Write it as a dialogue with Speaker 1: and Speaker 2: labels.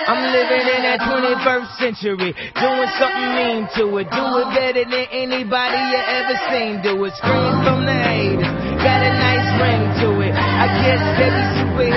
Speaker 1: I'm living in that 21st century, doing something mean to it. Do it better than anybody you ever seen. Do it, scream from the haters, got a nice ring to it. I guess every super